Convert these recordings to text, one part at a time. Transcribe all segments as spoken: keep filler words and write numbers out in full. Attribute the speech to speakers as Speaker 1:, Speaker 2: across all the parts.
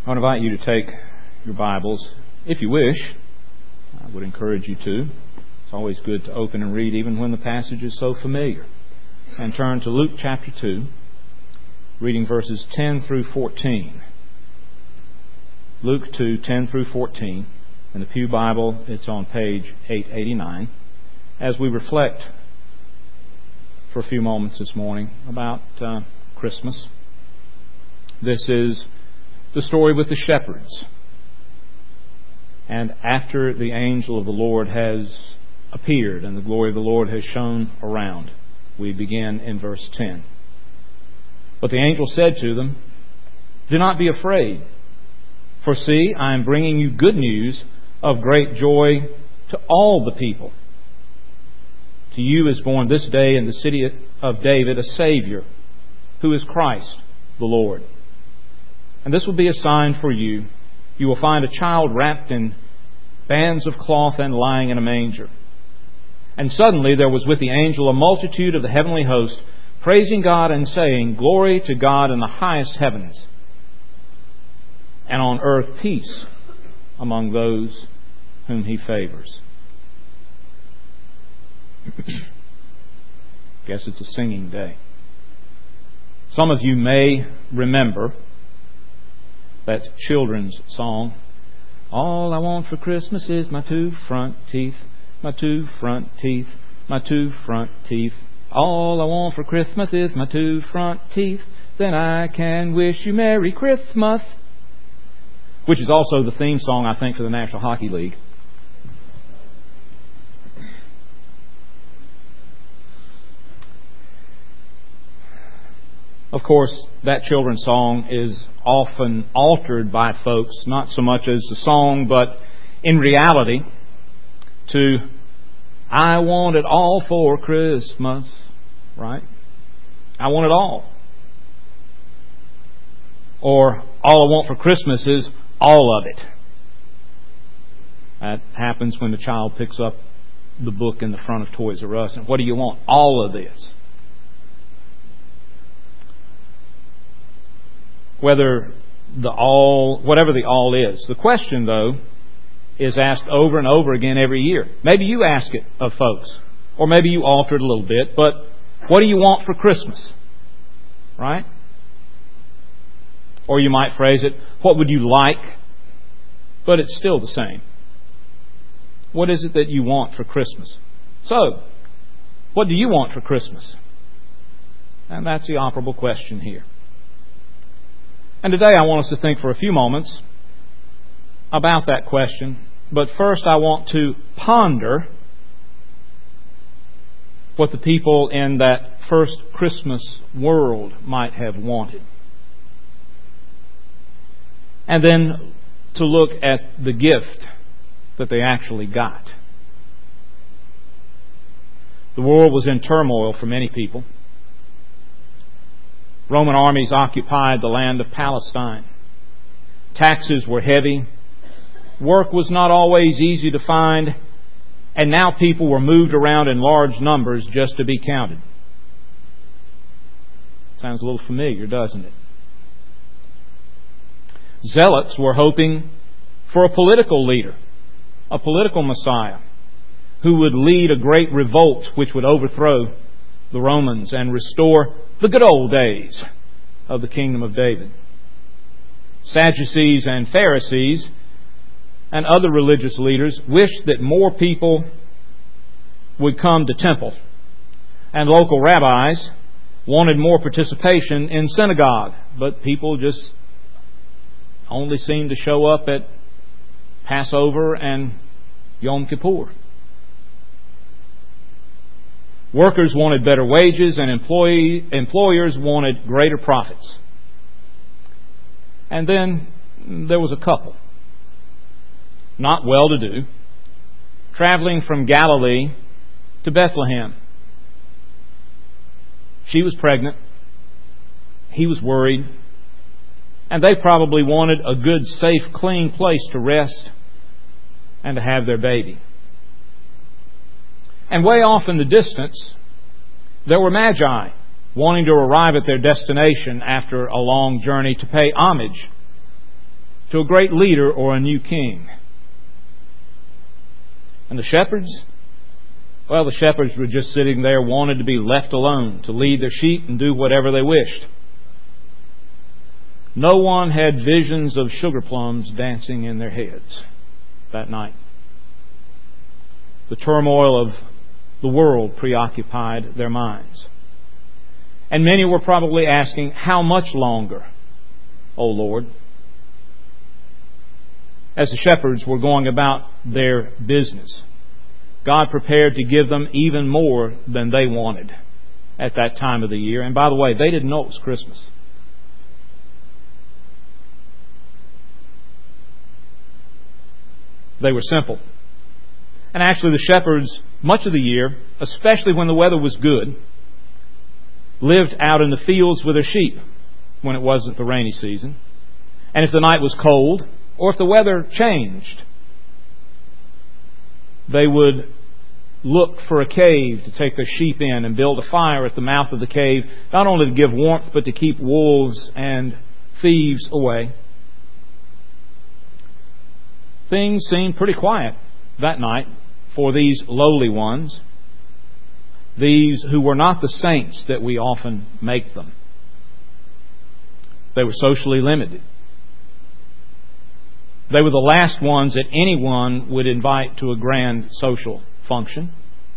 Speaker 1: I want to invite you to take your Bibles, if you wish. I would encourage you to. It's always good to open and read even when the passage is so familiar. And turn to Luke chapter two, reading verses ten through fourteen. Luke two, ten through fourteen. In the Pew Bible, it's on page eight eighty-nine. As we reflect for a few moments this morning about uh, Christmas. This is the story with the shepherds. And after the angel of the Lord has appeared and the glory of the Lord has shone around, we begin in verse ten. But the angel said to them, "Do not be afraid, for see, I am bringing you good news of great joy to all the people. To you is born this day in the city of David a Savior, who is Christ the Lord. And this will be a sign for you. You will find a child wrapped in bands of cloth and lying in a manger." And suddenly there was with the angel a multitude of the heavenly host, praising God and saying, "Glory to God in the highest heavens, and on earth peace among those whom He favors." Guess it's a singing day. Some of you may remember that children's song, "All I want for Christmas is my two front teeth, my two front teeth, my two front teeth. All I want for Christmas is my two front teeth. Then I can wish you Merry Christmas." Which is also the theme song, I think, for the National Hockey League. Of course, that children's song is often altered by folks, not so much as the song, but in reality, to "I want it all for Christmas," right? I want it all. Or, "All I want for Christmas is all of it." That happens when the child picks up the book in the front of Toys R Us. And what do you want? All of this. Whether the all, whatever the all is. The question, though, is asked over and over again every year. Maybe you ask it of folks, or maybe you alter it a little bit, but what do you want for Christmas? Right? Or you might phrase it, what would you like? But it's still the same. What is it that you want for Christmas? So, what do you want for Christmas? And that's the operable question here. And today I want us to think for a few moments about that question. But first I want to ponder what the people in that first Christmas world might have wanted. And then to look at the gift that they actually got. The world was in turmoil for many people. Roman armies occupied the land of Palestine. Taxes were heavy. Work was not always easy to find. And now people were moved around in large numbers just to be counted. Sounds a little familiar, doesn't it? Zealots were hoping for a political leader, a political Messiah, who would lead a great revolt which would overthrow the Romans and restore the good old days of the kingdom of David. Sadducees and Pharisees and other religious leaders wished that more people would come to temple, and local rabbis wanted more participation in synagogue, but people just only seemed to show up at Passover and Yom Kippur. Workers wanted better wages and employee, employers wanted greater profits. And then there was a couple, not well-to-do, traveling from Galilee to Bethlehem. She was pregnant. He was worried. And they probably wanted a good, safe, clean place to rest and to have their baby. And way off in the distance, there were magi wanting to arrive at their destination after a long journey to pay homage to a great leader or a new king. And the shepherds? Well, the shepherds were just sitting there, wanted to be left alone, to lead their sheep and do whatever they wished. No one had visions of sugar plums dancing in their heads that night. The turmoil of the world preoccupied their minds. And many were probably asking, how much longer, O Lord? As the shepherds were going about their business, God prepared to give them even more than they wanted at that time of the year. And by the way, they didn't know it was Christmas. They were simple. And actually the shepherds, much of the year, especially when the weather was good, lived out in the fields with their sheep when it wasn't the rainy season. And if the night was cold, or if the weather changed, they would look for a cave to take their sheep in and build a fire at the mouth of the cave, not only to give warmth, but to keep wolves and thieves away. Things seemed pretty quiet that night for these lowly ones, these who were not the saints that we often make them. They were socially limited. They were the last ones that anyone would invite to a grand social function.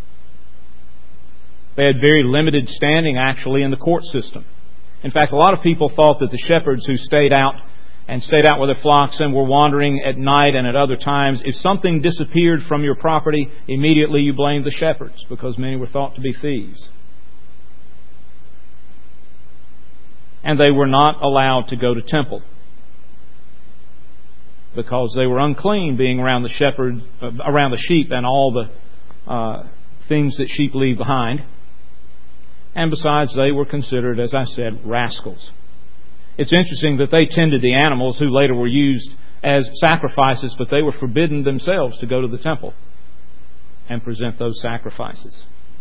Speaker 1: They had very limited standing, actually, in the court system. In fact, a lot of people thought that the shepherds who stayed out and stayed out with their flocks and were wandering at night and at other times, if something disappeared from your property, immediately you blamed the shepherds, because many were thought to be thieves. And they were not allowed to go to temple, because they were unclean, being around the shepherd, uh, around the sheep and all the uh, things that sheep leave behind. And besides, they were considered, as I said, rascals. It's interesting that they tended the animals who later were used as sacrifices, but they were forbidden themselves to go to the temple and present those sacrifices.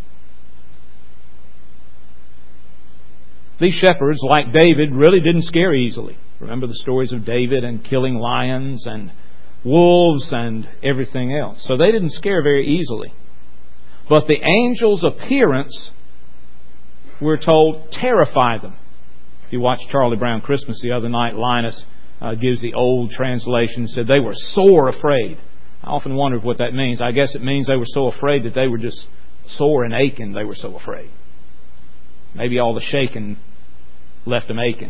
Speaker 1: These shepherds, like David, really didn't scare easily. Remember the stories of David and killing lions and wolves and everything else. So they didn't scare very easily. But the angel's appearance, we're told, terrified them. If you watched Charlie Brown Christmas the other night, Linus uh, gives the old translation and said they were sore afraid. I often wondered what that means. I guess it means they were so afraid that they were just sore and aching. They were so afraid. Maybe all the shaking left them aching.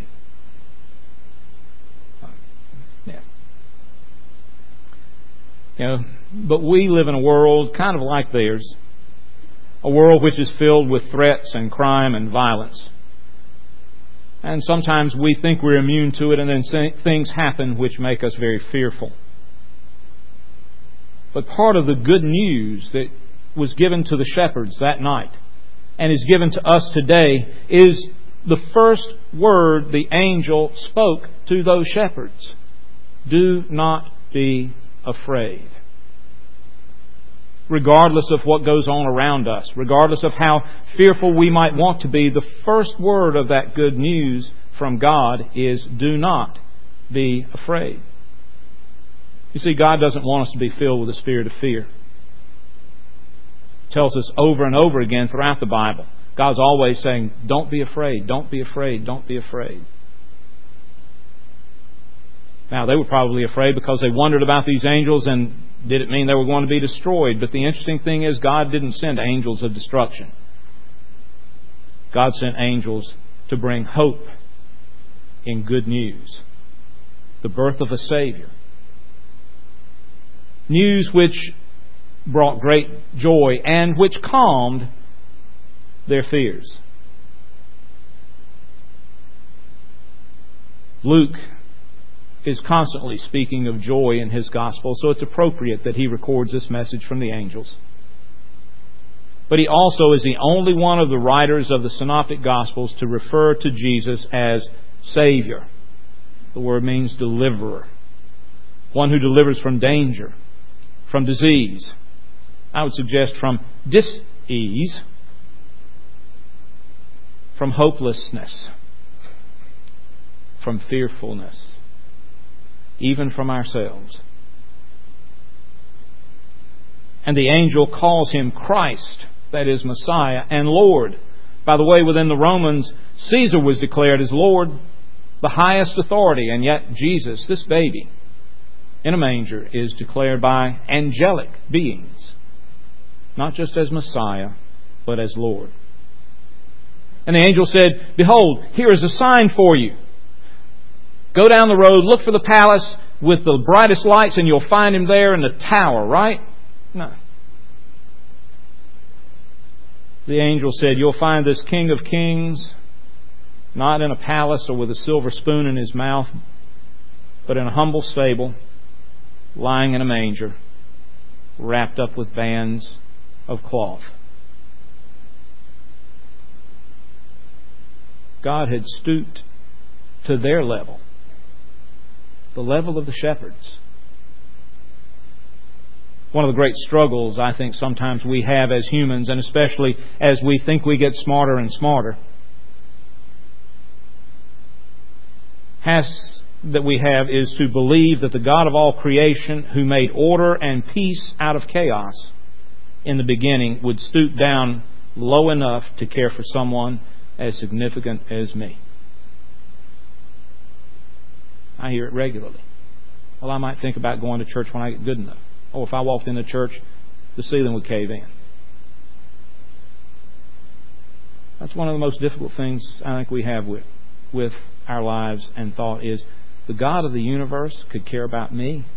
Speaker 1: Yeah. You know, but we live in a world kind of like theirs. A world which is filled with threats and crime and violence. And sometimes we think we're immune to it, and then things happen which make us very fearful. But part of the good news that was given to the shepherds that night and is given to us today is the first word the angel spoke to those shepherds. Do not be afraid. Regardless of what goes on around us, regardless of how fearful we might want to be, the first word of that good news from God is, do not be afraid. You see, God doesn't want us to be filled with a spirit of fear. He tells us over and over again throughout the Bible. God's always saying, don't be afraid, don't be afraid, don't be afraid. Now, they were probably afraid because they wondered about these angels, and did it mean they were going to be destroyed? But the interesting thing is, God didn't send angels of destruction. God sent angels to bring hope in good news. The birth of a Savior. News which brought great joy and which calmed their fears. Luke is constantly speaking of joy in his gospel, so it's appropriate that he records this message from the angels. But he also is the only one of the writers of the Synoptic Gospels to refer to Jesus as Savior. The word means deliverer. One who delivers from danger, from disease. I would suggest from dis-ease, from hopelessness, from fearfulness. even from ourselves. And the angel calls Him Christ, that is Messiah, and Lord. By the way, within the Romans, Caesar was declared as Lord, the highest authority, and yet Jesus, this baby in a manger, is declared by angelic beings, not just as Messiah, but as Lord. And the angel said, "Behold, here is a sign for you. Go down the road, look for the palace with the brightest lights, and you'll find Him there in the tower," right? No. The angel said, "You'll find this King of Kings not in a palace or with a silver spoon in His mouth, but in a humble stable, lying in a manger, wrapped up with bands of cloth." God had stooped to their level, the level of the shepherds. One of the great struggles I think sometimes we have as humans, and especially as we think we get smarter and smarter, has that we have is to believe that the God of all creation, who made order and peace out of chaos in the beginning, would stoop down low enough to care for someone as significant as me. I hear it regularly. Well, I might think about going to church when I get good enough. Oh, if I walked into church, the ceiling would cave in. That's one of the most difficult things I think we have with, with our lives and thought is, the God of the universe could care about me.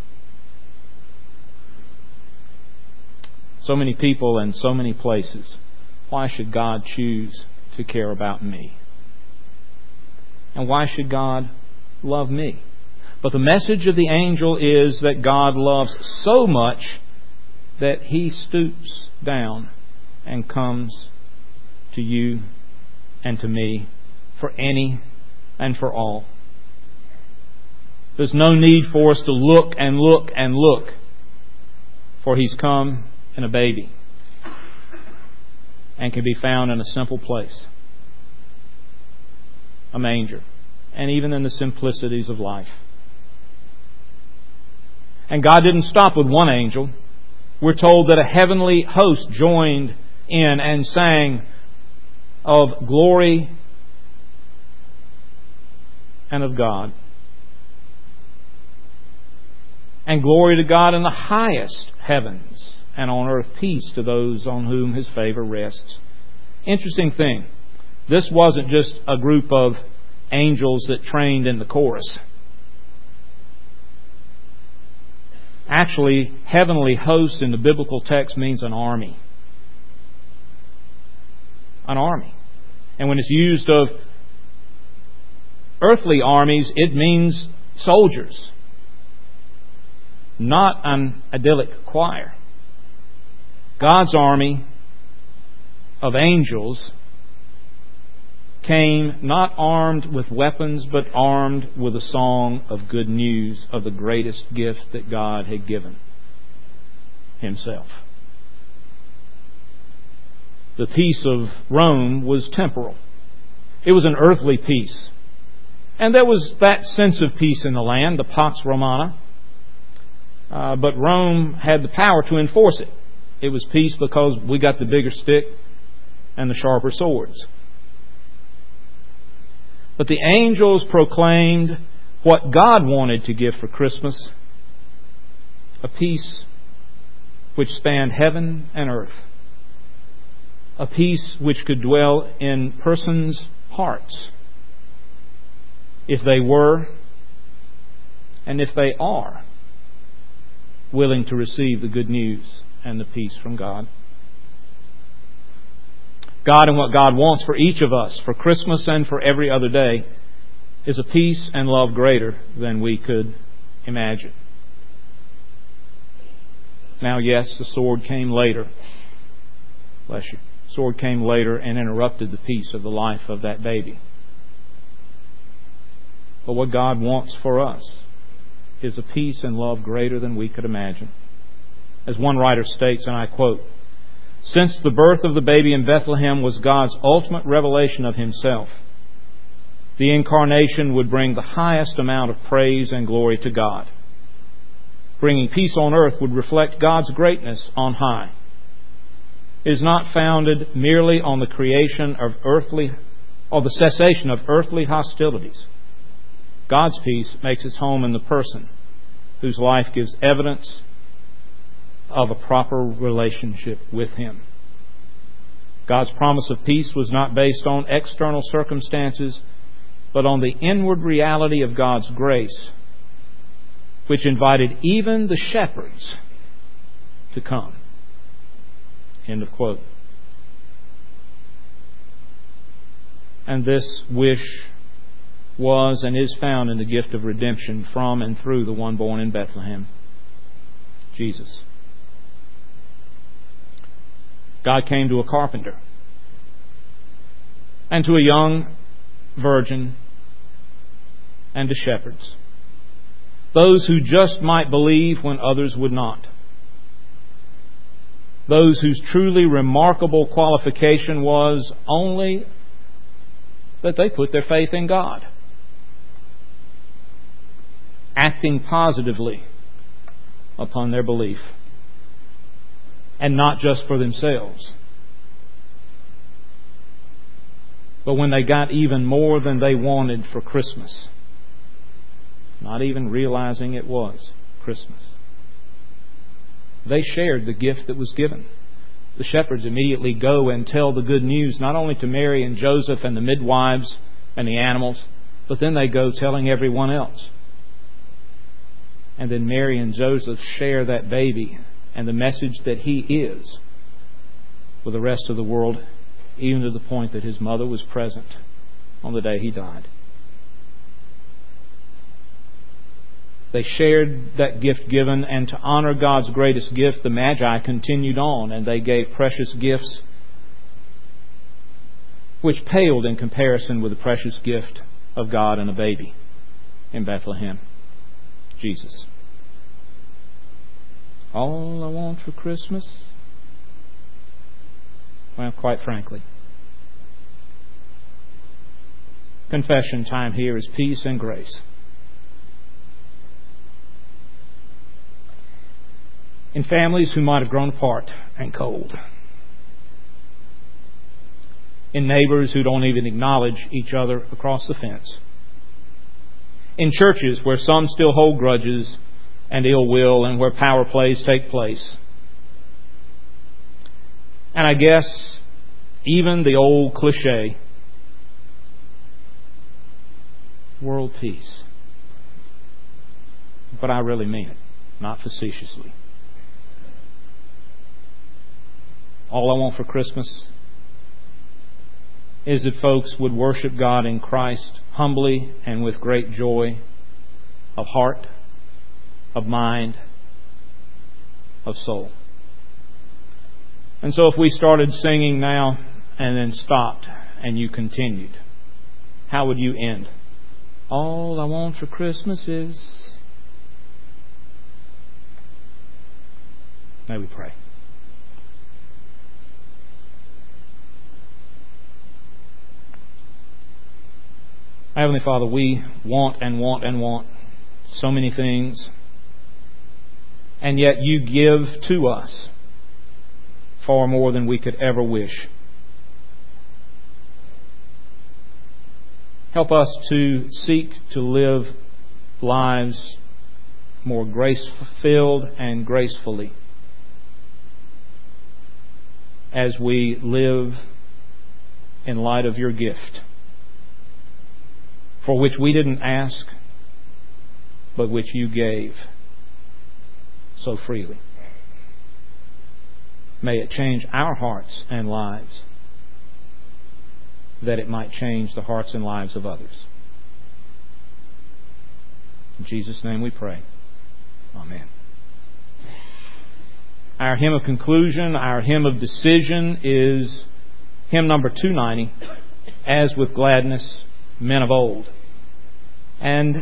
Speaker 1: So many people and so many places. Why should God choose to care about me? And why should God love me? But the message of the angel is that God loves so much that He stoops down and comes to you and to me for any and for all. There's no need for us to look and look and look, for He's come in a baby and can be found in a simple place, a manger, and even in the simplicities of life. And God didn't stop with one angel. We're told that a heavenly host joined in and sang of glory and of God. And glory to God in the highest heavens, and on earth peace to those on whom His favor rests. Interesting thing. This wasn't just a group of angels that trained in the chorus. Actually, heavenly host in the biblical text means an army. An army. And when it's used of earthly armies, it means soldiers, not an idyllic choir. God's army of angels came not armed with weapons, but armed with a song of good news of the greatest gift that God had given Himself. The peace of Rome was temporal. It was an earthly peace. And there was that sense of peace in the land, the Pax Romana. Uh, but Rome had the power to enforce it. It was peace because we got the bigger stick and the sharper swords. But the angels proclaimed what God wanted to give for Christmas, a peace which spanned heaven and earth, a peace which could dwell in persons' hearts if they were and if they are willing to receive the good news and the peace from God. God and what God wants for each of us, for Christmas and for every other day, is a peace and love greater than we could imagine. Now, yes, the sword came later. Bless you. The sword came later and interrupted the peace of the life of that baby. But what God wants for us is a peace and love greater than we could imagine. As one writer states, and I quote, "Since the birth of the baby in Bethlehem was God's ultimate revelation of Himself, the incarnation would bring the highest amount of praise and glory to God. bringing peace on earth would reflect God's greatness on high. It is not founded merely on the creation of earthly, or the cessation of earthly hostilities. God's peace makes its home in the person whose life gives evidence of a proper relationship with Him. God's promise of peace was not based on external circumstances, but on the inward reality of God's grace, which invited even the shepherds to come. End of quote. And this wish was and is found in the gift of redemption from and through the one born in Bethlehem, Jesus. God came to a carpenter and to a young virgin and to shepherds, those who just might believe when others would not, those whose truly remarkable qualification was only that they put their faith in God, acting positively upon their belief, and not just for themselves. But when they got even more than they wanted for Christmas, not even realizing it was Christmas, they shared the gift that was given. The shepherds immediately go and tell the good news not only to Mary and Joseph and the midwives and the animals, but then they go telling everyone else. And then Mary and Joseph share that baby and the message that He is with the rest of the world, even to the point that His mother was present on the day He died. They shared that gift given, and to honor God's greatest gift, the Magi continued on, and they gave precious gifts which paled in comparison with the precious gift of God and a baby in Bethlehem, Jesus. All I want for Christmas? Well, quite frankly, confession time here is peace and grace. In families who might have grown apart and cold. In neighbors who don't even acknowledge each other across the fence. In churches where some still hold grudges and ill will, and where power plays take place. And I guess even the old cliche, world peace. But I really mean it, not facetiously. All I want for Christmas is that folks would worship God in Christ humbly and with great joy of heart, of mind, of soul. And so if we started singing now and then stopped and you continued, how would you end? All I want for Christmas is... May we pray. Heavenly Father, we want and want and want so many things, and yet You give to us far more than we could ever wish. Help us to seek to live lives more grace-filled and gracefully as we live in light of Your gift, for which we didn't ask, but which You gave so freely. May it change our hearts and lives, that it might change the hearts and lives of others. In Jesus' name we pray. Amen. Our hymn of conclusion, our hymn of decision is hymn number two ninety, As with Gladness Men of Old. And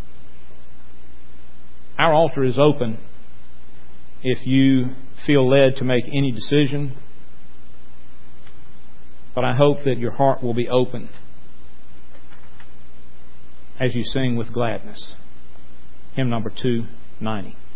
Speaker 1: our altar is open if you feel led to make any decision. But I hope that your heart will be open as you sing with gladness. Hymn number two ninety.